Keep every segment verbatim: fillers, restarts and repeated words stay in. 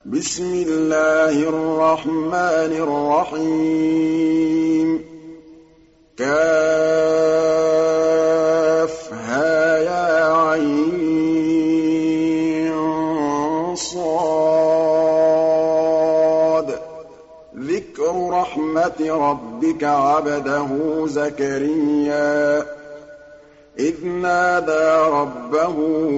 بسم الله الرحمن الرحيم كافها يا عين صاد ذكر رحمة ربك عبده زكريا إذ نادى ربه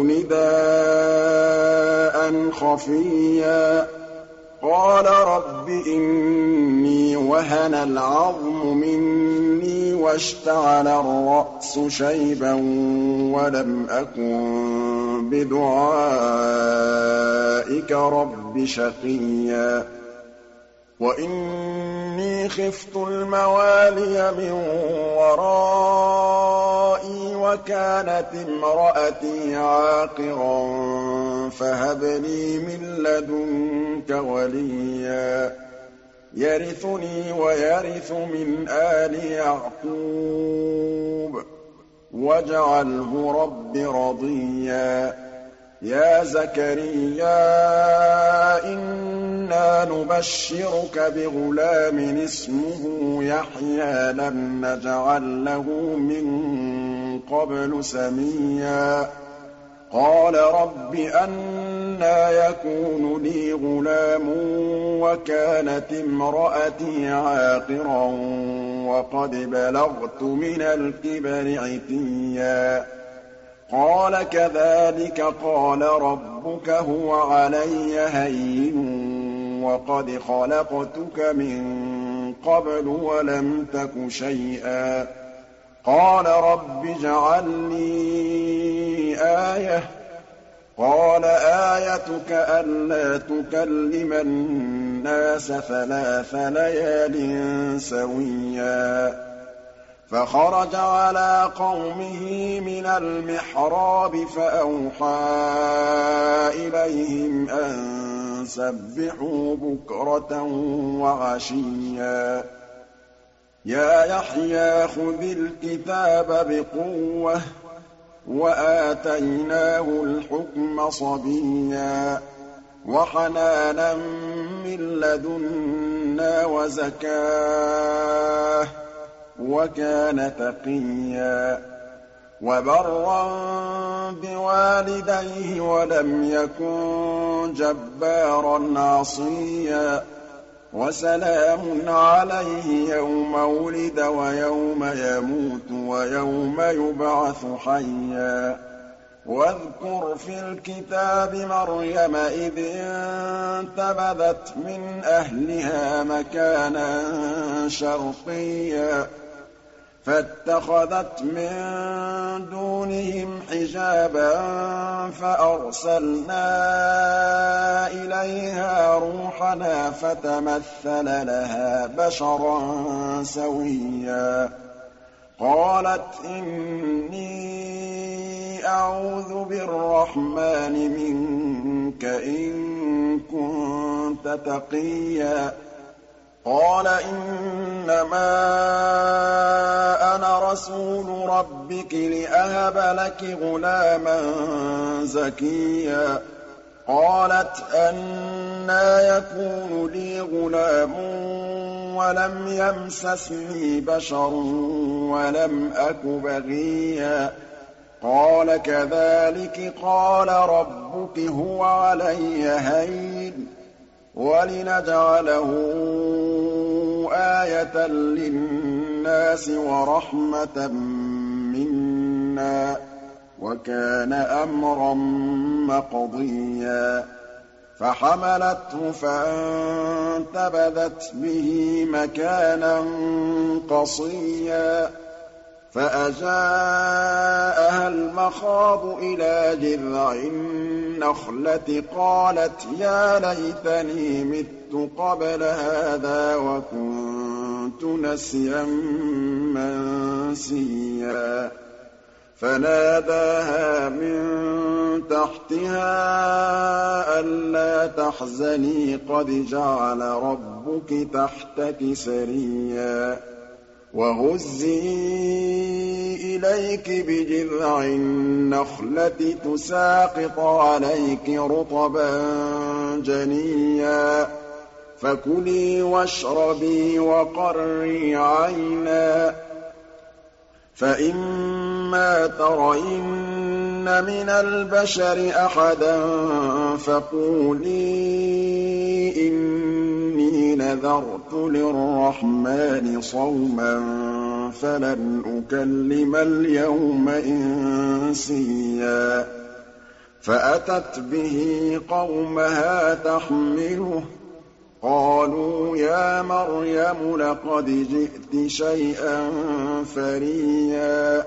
نداء خفيا قال رب إني وهن العظم مني واشتعل الرأس شيبا ولم أكن بدعائك رب شقيا وإني خفت الموالي من ورائي وكانت امرأتي عاقرا فهب لي من لدنك وليا يرثني ويرث من آل يعقوب واجعله رب رضيا يا زكريا إنا نبشرك بغلام اسمه يحيى لم نجعل له من قبل سميا قال رب أنى يكون لي غلام وكانت امرأتي عاقرا وقد بلغت من الكبر عتيا قال كذلك قال ربك هو علي هين وقد خلقتك من قبل ولم تك شيئا قال رب اجعل لي آية قال آيتك ألا تكلم الناس ثلاث ليال سويا فخرج على قومه من المحراب فأوحى إليهم أن سبحوا بكرة وعشيا يا يحيى خذ الكتاب بقوة وآتيناه الحكم صبيا وحنانا من لدنا وزكاه وكان تقيا وبرا بوالديه ولم يكن جبارا عصيا وسلام عليه يوم ولد ويوم يموت ويوم يبعث حيا واذكر في الكتاب مريم إذ انتبذت من أهلها مكانا شرقيا فاتخذت من دونهم حجابا فأرسلنا إليها روحنا فتمثل لها بشرا سويا قالت إني أعوذ بالرحمن منك إن كنت تقيا قال إنما أنا رسول ربك لأهب لك غلاما زكيا قالت أنى يكون لي غلام ولم يمسسني بشر ولم أك بغيا قال كذلك قال ربك هو علي هين ولنجعله آية للناس ورحمة منا وكان أمرا مقضيا فحملته فانتبذت به مكانا قصيا فأجاءها المخاض إلى جذع النخلة قالت يا ليتني مت قبل هذا وكنت نسيا منسيا فناداها من تحتها ألا تحزني قد جعل ربك تحتك سريا وَهُزِّي إِلَيْكِ بِجِذْعِ النَّخْلَةِ تُسَاقِطْ عَلَيْكِ رُطَبًا جَنِيًّا فَكُلِي وَاشْرَبِي وَقَرِّي عَيْنًا فَإِمَّا تَرَيِنَّ مِنَ الْبَشَرِ أَحَدًا فَقُولِي إِنِّي نَذَرْتُ لِلرَّحْمَٰنِ صَوْمًا فَلَنْ أُكَلِّمَ الْيَوْمَ إِنسِيًّا فَأَتَتْ بِهِ قَوْمَهَا تَحْمِلُهُ قَالُوا يَا مَرْيَمُ لَقَدْ جِئْتِ شَيْئًا فَرِيًّا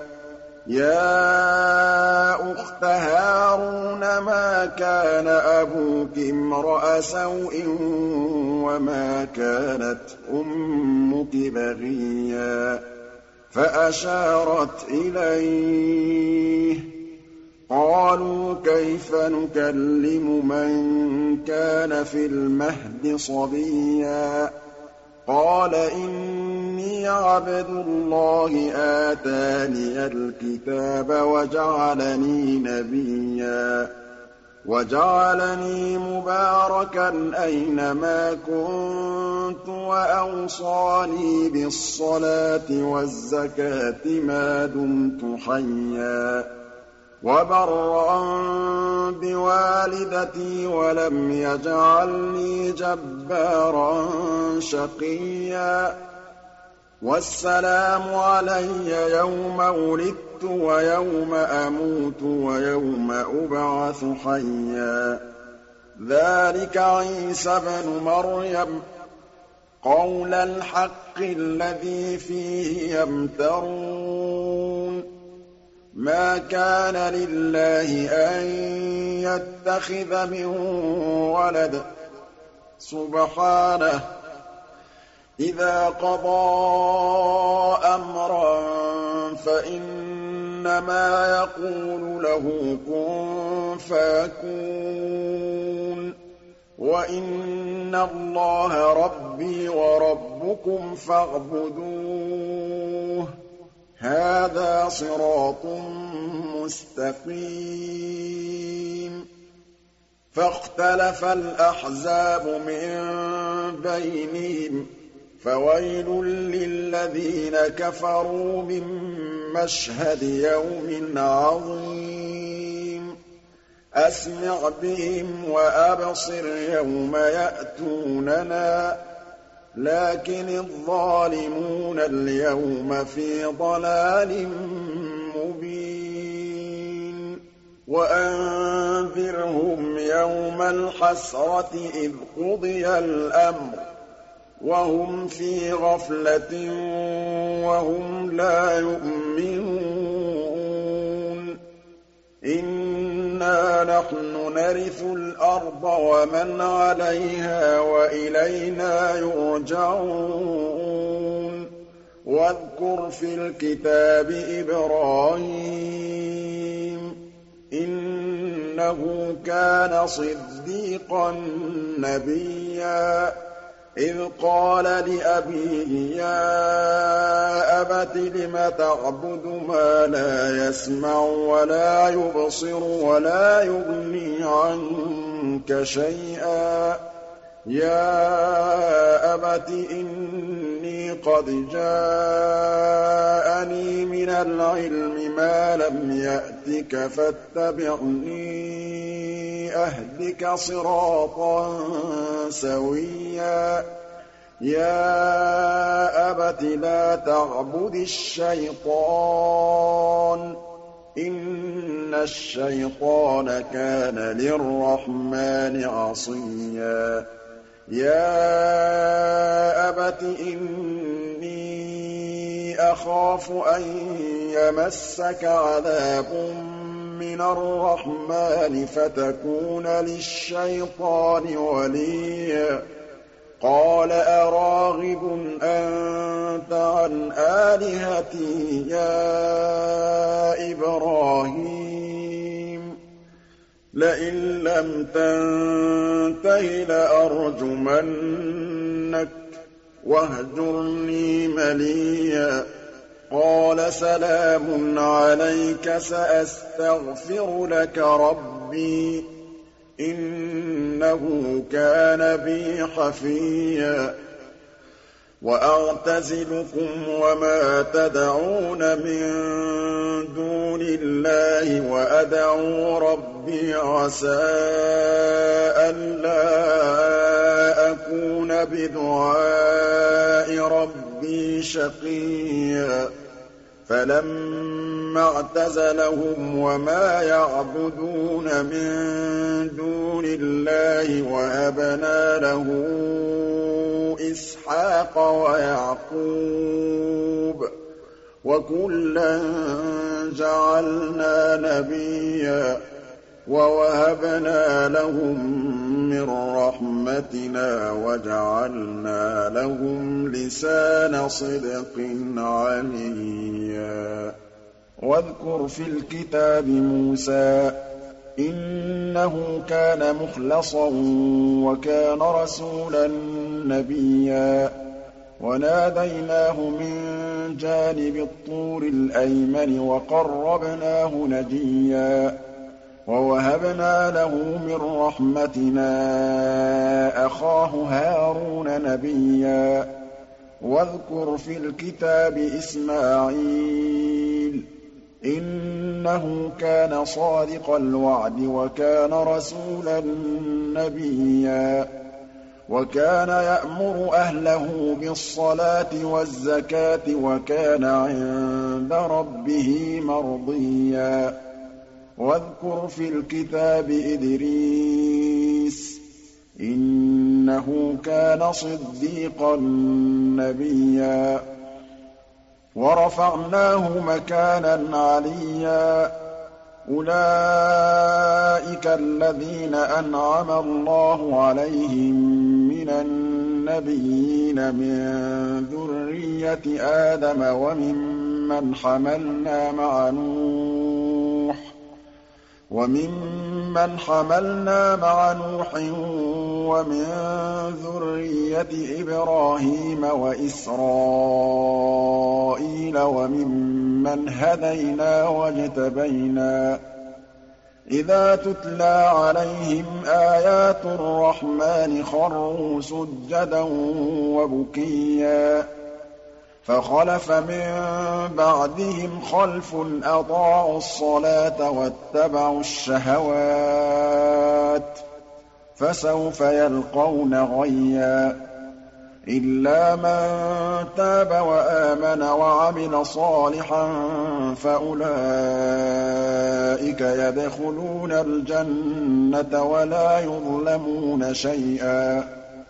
يَا أُخْتَ هَارُونَ مَا كَانَ أَبُوكِ امْرَأَ سَوْءٍ وَمَا كَانَتْ أُمُّكِ بَغِيًّا فَأَشَارَتْ إِلَيْهِ قَالُوا كَيْفَ نُكَلِّمُ مَن كَانَ فِي الْمَهْدِ صَبِيًّا قَالَ إِنِّي عَبْدُ اللَّهِ آتَانِيَ الْكِتَابَ وَجَعَلَنِي نَبِيًّا وَجَعَلَنِي مُبَارَكًا أَيْنَمَا كُنتُ وَأَوْصَانِي بِالصَّلَاةِ وَالزَّكَاةِ مَا دُمْتُ حَيًّا وَبَرًّا بِوَالِدَتِي وَلَمْ يَجْعَلْنِي جَبَّارًا شَقِيًّا وَالسَّلَامُ عَلَيَّ يَوْمَ وُلِدتُّ وَيَوْمَ أَمُوتُ وَيَوْمَ أُبْعَثُ حَيًّا ذَٰلِكَ عِيسَى ابْنُ مَرْيَمَ قَوْلَ الْحَقِّ الَّذِي فِيهِ يَمْتَرُونَ مَا كَانَ لِلَّهِ أَن يَتَّخِذَ مِن وَلَدٍ ۖ سُبْحَانَهُ ۖ إِذَا قَضَىٰ أَمْرًا فَإِنَّمَا يَقُولُ لَهُ كُن فَيَكُونُ وَإِنَّ اللَّهَ رَبِّي وَرَبُّكُمْ فَاعْبُدُوهُ هَٰذَا صِرَاطٌ مُّسْتَقِيمٌ فَاخْتَلَفَ الْأَحْزَابُ مِن بَيْنِهِمْ فَوَيْلٌ لِّلَّذِينَ كَفَرُوا مِن مَّشْهَدِ يَوْمٍ عَظِيمٍ أَسْمِعْ بِهِمْ وَأَبْصِرْ يَوْمَ يَأْتُونَنَا لَٰكِنِ الظَّالِمُونَ الْيَوْمَ فِي ضَلَالٍ مُّبِينٍ وَأَنذِرْهُمْ يَوْمَ الْحَسْرَةِ إِذْ قُضِيَ الْأَمْرُ وَهُمْ فِي غَفْلَةٍ وَهُمْ لَا يُؤْمِنُونَ إِنَّا نَحْنُ نَرِثُ الْأَرْضَ وَمَنْ عَلَيْهَا وَإِلَيْنَا يُرْجَعُونَ وَاذْكُرْ فِي الْكِتَابِ إِبْرَاهِيمَ إِنَّهُ كَانَ صِدِّيقًا نَّبِيًّا إِذْ قَالَ لِأَبِيهِ يَا أَبَتِ لِمَ تَعْبُدُ مَا لَا يَسْمَعُ وَلَا يُبْصِرُ وَلَا يُغْنِي عَنكَ شَيْئًا يَا أَبَتِ إِنِّي قَدْ جَاءَنِي مِنَ الْعِلْمِ مَا لَمْ يَأْتِكَ فَاتَّبِعْنِي أَهْدِكَ صِرَاطًا سَوِيًّا يَا أَبَتِ لَا تَعْبُدِ الشَّيْطَانَ ۖ إِنَّ الشَّيْطَانَ كَانَ لِلرَّحْمَٰنِ عَصِيًّا يَا أَبَتِ إِنِّي أَخَافُ أَن يَمَسَّكَ عَذَابٌ مِّنَ الرَّحْمَٰنِ فَتَكُونَ لِلشَّيْطَانِ وَلِيًّا قَالَ أَرَاغِبٌ أَنتَ عَنْ آلِهَتِي يَا إِبْرَاهِيمُ لَئِن لَّمْ تَنتَهِ لَأَرْجُمَنَّكَ وَاهْجُرْنِي مَلِيًّا قَالَ سَلَامٌ عَلَيْكَ سَأَسْتَغْفِرُ لَكَ رَبِّي إِنَّهُ كَانَ بِي حَفِيًّا وَأَعْتَزِلُكُمْ وَمَا تَدْعُونَ مِن دُونِ اللَّهِ وَأَدْعُو رَبِّي عَسَىٰ أَلَّا أَكُونَ بِدُعَاءِ رَبِّي شَقِيًّا فَلَمَّا اعْتَزَلَهُمْ وَمَا يَعْبُدُونَ مِن دُونِ اللَّهِ وَهَبْنَا لَهُ إِسْحَاقَ وَيَعْقُوبَ ۖ وَكُلًّا جَعَلْنَا نَبِيًّا وَوَهَبْنَا لَهُم مِّن رَّحْمَتِنَا وَجَعَلْنَا لَهُمْ لِسَانَ صِدْقٍ عَلِيًّا وَاذْكُرْ فِي الْكِتَابِ مُوسَىٰ ۚ إِنَّهُ كَانَ مُخْلَصًا وَكَانَ رَسُولًا نَّبِيًّا وَنَادَيْنَاهُ مِن جَانِبِ الطُّورِ الْأَيْمَنِ وَقَرَّبْنَاهُ نَجِيًّا وَوَهَبْنَا لَهُ مِن رَّحْمَتِنَا أَخَاهُ هَارُونَ نَبِيًّا وَاذْكُرْ فِي الْكِتَابِ إِسْمَاعِيلَ ۚ إِنَّهُ كَانَ صَادِقَ الْوَعْدِ وَكَانَ رَسُولًا نَّبِيًّا وَكَانَ يَأْمُرُ أَهْلَهُ بِالصَّلَاةِ وَالزَّكَاةِ وَكَانَ عِندَ رَبِّهِ مَرْضِيًّا وَاذْكُرْ فِي الْكِتَابِ إِدْرِيسَ ۚ إِنَّهُ كَانَ صِدِّيقًا نَّبِيًّا وَرَفَعْنَاهُ مَكَانًا عَلِيًّا أُولَٰئِكَ الَّذِينَ أَنْعَمَ اللَّهُ عَلَيْهِم مِّنَ النَّبِيِّينَ مِن ذُرِّيَّةِ آدَمَ وَمِمَّنْ حَمَلْنَا مَعَ نُوحٍ وَمِمَّنْ حَمَلْنَا مَعَ نُوحٍ وَمِن ذُرِّيَّةِ إِبْرَاهِيمَ وَإِسْرَائِيلَ وَمِمَّنْ هَدَيْنَا وَاجْتَبَيْنَا ۚ إِذَا تُتْلَىٰ عَلَيْهِمْ آيَاتُ الرَّحْمَٰنِ خَرُّوا سُجَّدًا وَبُكِيًّا فَخَلَفَ مِن بَعْدِهِمْ خَلْفٌ أَضَاعُوا الصَّلَاةَ وَاتَّبَعُوا الشَّهَوَاتِ ۖ فَسَوْفَ يَلْقَوْنَ غَيًّا إِلَّا مَن تَابَ وَآمَنَ وَعَمِلَ صَالِحًا فَأُولَٰئِكَ يَدْخُلُونَ الْجَنَّةَ وَلَا يُظْلَمُونَ شَيْئًا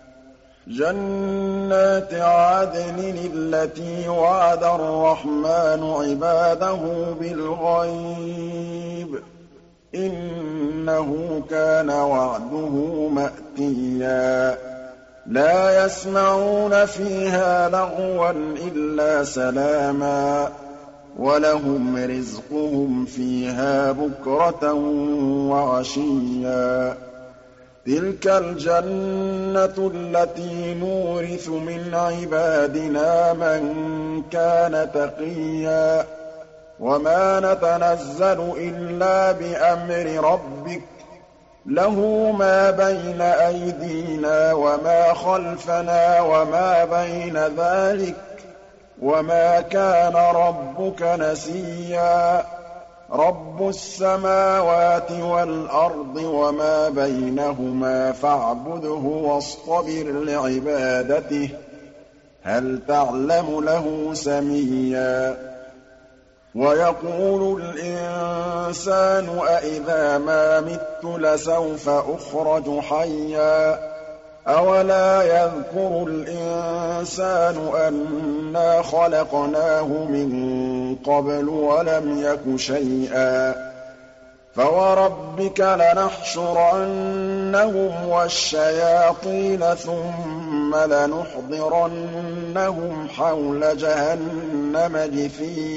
جَنَّاتِ عَدْنٍ الَّتِي وَعَدَ الرَّحْمَٰنُ عِبَادَهُ بِالْغَيْبِ ۚ إِنَّهُ كَانَ وَعْدُهُ مَأْتِيًّا لَا يَسْمَعُونَ فِيهَا لَغْوًا إِلَّا سَلَامًا وَلَهُمْ رِزْقُهُمْ فِيهَا بُكْرَةً وَعَشِيًّا تِلْكَ الْجَنَّةُ الَّتِي نُورِثُ مِنْ عِبَادِنَا مَن كَانَ تَقِيًّا وَمَا نَتَنَزَّلُ إِلَّا بِأَمْرِ رَبِّكَ لَهُ مَا بَيْنَ أَيْدِينَا وَمَا خَلْفَنَا وَمَا بَيْنَ ذَٰلِكَ ۚ وَمَا كَانَ رَبُّكَ نَسِيًّا رَّبُّ السَّمَاوَاتِ وَالْأَرْضِ وَمَا بَيْنَهُمَا فَاعْبُدْهُ وَاصْطَبِرْ لِعِبَادَتِهِ ۚ هَلْ تَعْلَمُ لَهُ سَمِيًّا وَيَقُولُ الْإِنسَانُ أَإِذَا مَا مِتُّ لَسَوْفَ أُخْرَجُ حَيًّا أَوَلَا يَذْكُرُ الْإِنسَانُ أَنَّا خَلَقْنَاهُ مِن قَبْلُ وَلَمْ يَكُ شَيْئًا فَوَرَبِّكَ لَنَحْشُرَنَّهُمْ وَالشَّيَاطِينَ ثُمَّ لَنُحْضِرَنَّهُمْ حَوْلَ جَهَنَّمَ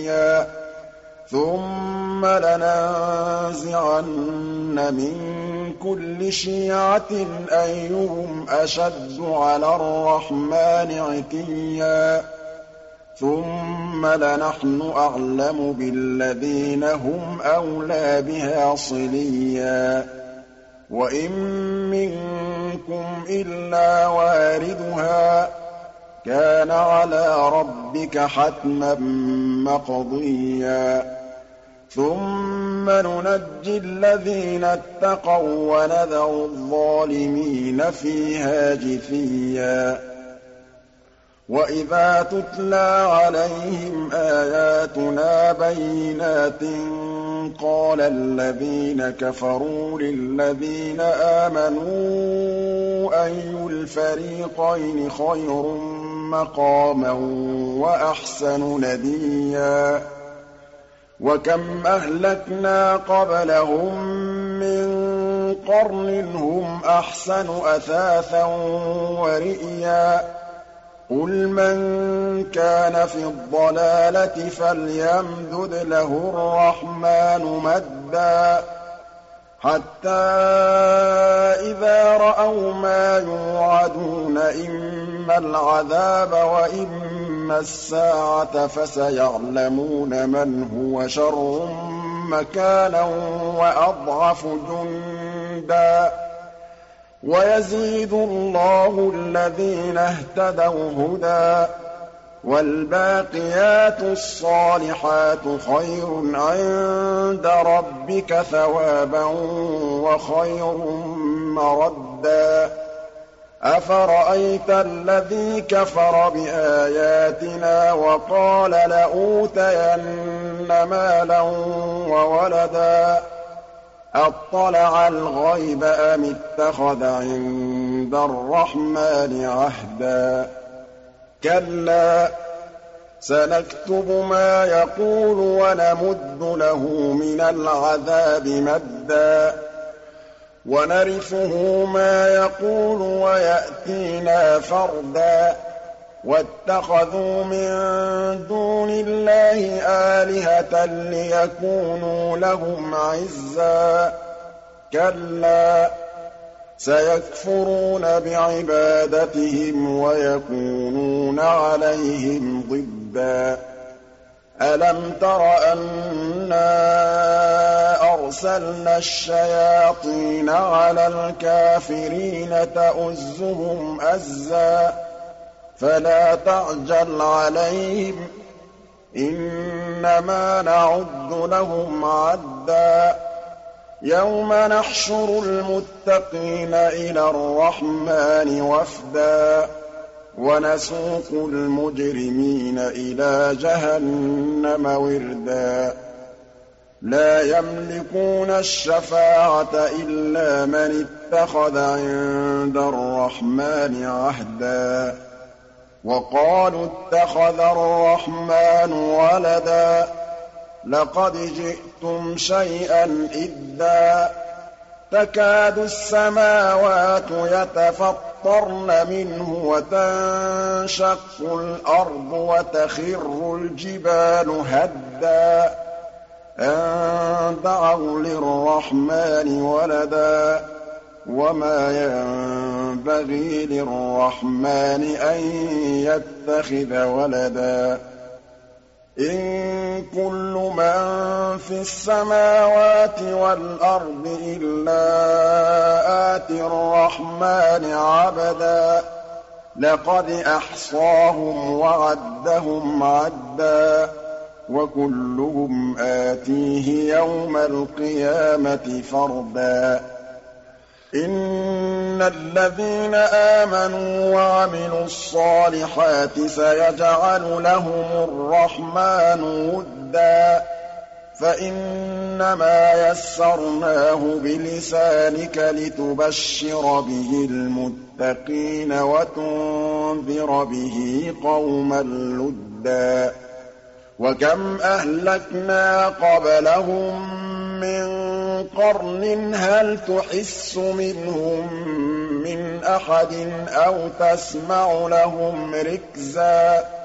جِثِيًّا ثُمَّ لَنَنزِعَنَّ مِن كُلِّ شِيعَةٍ أَيُّهُمْ أَشَدُّ عَلَى الرَّحْمَٰنِ عِتِيًّا ثُمَّ لَنَحْنُ أَعْلَمُ بِالَّذِينَ هُمْ أَوْلَىٰ بِهَا صِلِيًّا وَإِن مِّنكُمْ إِلَّا وَارِدُهَا ۚ كَانَ عَلَىٰ رَبِّكَ حَتْمًا مَّقْضِيًّا ثُمَّ نُنَجِّي الَّذِينَ اتَّقَوا وَّنَذَرُ الظَّالِمِينَ فِيهَا جِثِيًّا وَإِذَا تُتْلَىٰ عَلَيْهِمْ آيَاتُنَا بَيِّنَاتٍ قَالَ الَّذِينَ كَفَرُوا لِلَّذِينَ آمَنُوا أَيُّ الْفَرِيقَيْنِ خَيْرٌ مَّقَامًا وَأَحْسَنُ نَدِيًّا وَكَمْ أَهْلَكْنَا قَبْلَهُم مِّن قَرْنٍ هُمْ أَحْسَنُ أَثَاثًا وَرِئْيًا قُلْ مَن كَانَ فِي الضَّلَالَةِ فَلْيَمْدُدْ لَهُ الرَّحْمَٰنُ مَدًّا حَتَّىٰ إِذَا رَأَوْا مَا يُوعَدُونَ إِمَّا الْعَذَابَ وَإِمَّا السَّاعَةَ فَسَيَعْلَمُونَ مَنْ هُوَ شَرٌّ مَّكَانًا وَأَضْعَفُ جُندًا وَيَزِيدُ اللَّهُ الَّذِينَ اهْتَدَوْا هُدًى ۗ وَالْبَاقِيَاتُ الصَّالِحَاتُ خَيْرٌ عِندَ رَبِّكَ ثَوَابًا وَخَيْرٌ مَّرَدًّا أَفَرَأَيْتَ الَّذِي كَفَرَ بِآيَاتِنَا وَقَالَ لَأُوتَيَنَّ مَالًا وَوَلَدًا أَطَّلَعَ الْغَيْبَ أَمِ اتَّخَذَ عِندَ الرَّحْمَٰنِ عَهْدًا كَلَّا سَنَكْتُبُ مَا يَقُولُ وَنَمُدُّ لَهُ مِنَ الْعَذَابِ مَدًّا وَنَرِثُهُ مَا يَقُولُ وَيَأْتِينَا فَرْدًا وَاتَّخَذُوا مِن دُونِ اللَّهِ آلِهَةً لِّيَكُونُوا لَهُمْ عِزًّا كَلَّا سَيَكْفُرُونَ بِعِبَادَتِهِمْ وَيَكُونُونَ عَلَيْهِمْ ضِدًّا أَلَمْ تَرَ أَنَّا أَرْسَلْنَا الشَّيَاطِينَ عَلَى الْكَافِرِينَ تَؤُزُّهُمْ أَزًّا فَلَا تَعْجَلْ عَلَيْهِمْ ۖ إِنَّمَا نَعُدُّ لَهُمْ عَدًّا يَوْمَ نَحْشُرُ الْمُتَّقِينَ إِلَى الرَّحْمَٰنِ وَفْدًا وَنَسُوقُ الْمُجْرِمِينَ إِلَىٰ جَهَنَّمَ وِرْدًا لَّا يَمْلِكُونَ الشَّفَاعَةَ إِلَّا مَنِ اتَّخَذَ عِندَ الرَّحْمَٰنِ عَهْدًا وَقَالُوا اتَّخَذَ الرَّحْمَٰنُ وَلَدًا لَّقَدْ جِئْتُمْ شَيْئًا إِدًّا تَكَادُ السَّمَاوَاتُ يَتَفَطَّرْنَ مِنْهُ وَتَنشَقُّ الْأَرْضُ وَتَخِرُّ الْجِبَالُ هَدًّا أَن دَعَوْا لِلرَّحْمَٰنِ وَلَدًا وَمَا يَنبَغِي لِلرَّحْمَٰنِ أَن يَتَّخِذَ وَلَدًا إِن كُلُّ مَن فِي السَّمَاوَاتِ وَالْأَرْضِ إِلَّا آتِي الرَّحْمَٰنِ عَبْدًا لَّقَدْ أَحْصَاهُمْ وَعَدَّهُمْ عَدًّا وَكُلُّهُمْ آتِيهِ يَوْمَ الْقِيَامَةِ فَرْدًا إِنَّ الَّذِينَ آمَنُوا وَعَمِلُوا الصَّالِحَاتِ سَيَجْعَلُ لَهُمُ الرَّحْمَٰنُ وُدًّا فَإِنَّمَا يَسَّرْنَاهُ بِلِسَانِكَ لِتُبَشِّرَ بِهِ الْمُتَّقِينَ وَتُنذِرَ بِهِ قَوْمًا لُّدًّا وَكَمْ أَهْلَكْنَا قَبْلَهُم مِّن قَرْنٍ هَلْ تُحِسُّ مِنْهُم مِّنْ أَحَدٍ أَوْ تَسْمَعُ لَهُمْ رِكْزًا